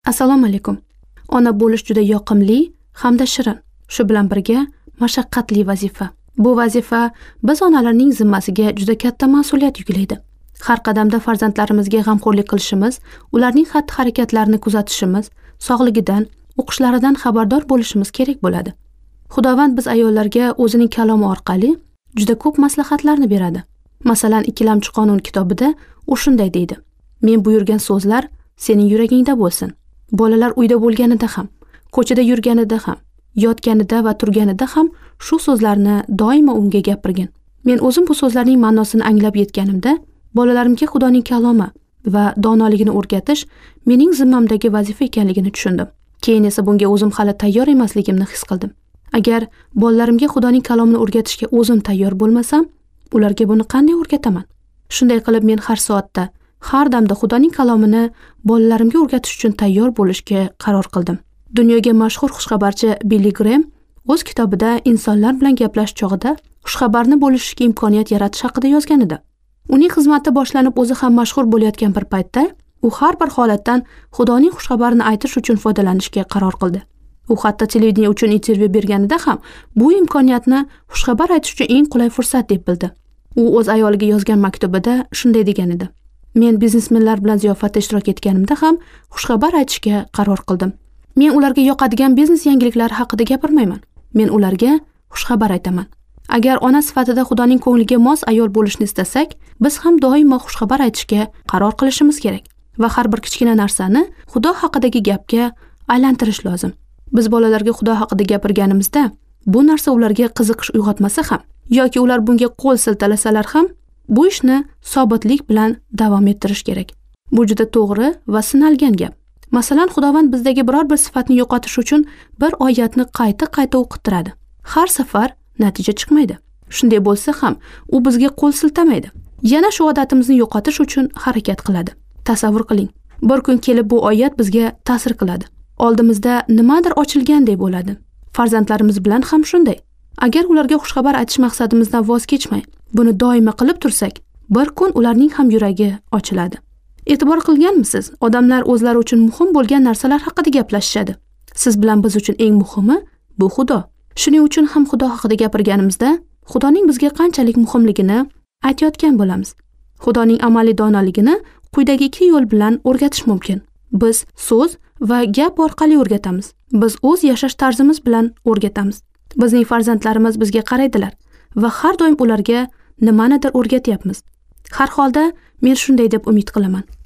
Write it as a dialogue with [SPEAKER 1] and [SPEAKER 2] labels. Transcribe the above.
[SPEAKER 1] Assalomu alaykum. Ona bo'lish juda yoqimli hamda shirin. Shu bilan birga mashaqqatli vazifa. Bu vazifa biz onalarning zimmasiga juda katta mas'uliyat yuklaydi. Har qadamda farzandlarimizga g'amxo'rlik qilishimiz, ularning xatti-harakatlarini kuzatishimiz, sog'ligidan, o'qishlaridan xabardor bo'lishimiz kerak bo'ladi. Xudovand biz ayollarga o'zining kalomi orqali juda ko'p maslahatlarni beradi. Masalan, Ikkilamchi qonun kitobida u shunday deydi: "Men buyurgan so'zlar sening yuragingda bo'lsin. Bolalar uyda bo'lganida ham, ko'chada yurganida ham, yotganida va turganida ham shu so'zlarni doimo unga gapirgin." Men o'zim bu so'zlarning ma'nosini anglab yetganimda, bolalarimga Xudoning kalomi va donoligini o'rgatish mening zimmamdagi vazifa ekanligini tushundim. Keyin esa bunga o'zim hali tayyor emasligimni his qildim. Agar bolalarimga Xudoning kalomini o'rgatishga o'zim tayyor bo'lmasam, ularga buni qanday o'rgataman? Shunday qilib men har soatda, har damda Xudoning kalomini bolalarimga o'rgatish uchun tayyor bo'lishga qaror qildim. Dunyoga mashhur xushxabarchi Billy Graham o'z kitobida insonlar bilan gaplash chog'ida xushxabarni bo'lishishga imkoniyat yaratish haqida yozgan edi. Uning xizmati boshlanib o'zi ham mashhur bo'layotgan bir paytda, u har bir holatdan Xudoning xushxabarini aytish uchun foydalanishga qaror qildi. U hatto televideniya uchun intervyu berganida ham bu imkoniyatni xushxabar aytish uchun eng qulay fursat deb bildi. U o'z ayoliga yozgan maktubida shunday degan edi: "Men biznesmenlar bilan ziyofatda ishtirok etganimda ham xushxabar aytishga qaror qildim. Men ularga yoqadigan biznes yangiliklari haqida gapirmayman. Men ularga xushxabar aytaman." Agar ona sifatida Xudoning ko'ngliga mos ayol bo'lishni istasak, biz ham doimo xushxabar aytishga qaror qilishimiz kerak va har bir kichkina narsani Xudo haqidagi gapga aylantirish lozim. Biz bolalarga Xudo haqida gapirganimizda, bu narsa ularga qiziqish uyg'otmasa ham yoki ular bunga qo'l siltalasalar ham, bu ishni sobitlik bilan davom ettirish kerak. Bu juda to'g'ri va sinalgan gap. Masalan, Xudovand bizdagi biror bir sifatni yo'qotish uchun bir oyatni qayta-qayta o'qitiradi. Har safar natija chiqmaydi. Shunday bo'lsa ham, u bizga qo'l siltamaydi. Yana shu odatimizni yo'qotish uchun harakat qiladi. Tasavvur qiling, bir kun kelib bu oyat bizga ta'sir qiladi. Oldimizda nimadir ochilgandek bo'ladi. Farzandlarimiz bilan ham shunday. Agar ularga xushxabar aytish maqsadimizdan voz kechmay, buni doimo qilib tursak, bir kun ularning ham yuragi ochiladi. E'tibor qilganmisiz? Odamlar o'zlari uchun muhim bo'lgan narsalar haqida gaplashishadi. Siz bilan biz uchun eng muhimi bu Xudo. Shuning uchun ham Xudo haqida gapirganimizda, Xudoning bizga qanchalik muhimligini aytayotgan bo'lamiz. Xudoning amaliy donoligini quyidagi ikki yo'l bilan o'rgatish mumkin. Biz so'z va gap orqali o'rgatamiz. Biz o'z yashash tarzimiz bilan o'rgatamiz. Bizning farzandlarimiz bizga qaraydilar va har doim ularga nimanidir o'rgatyapmiz. Har holda men shunday deb umid qilaman.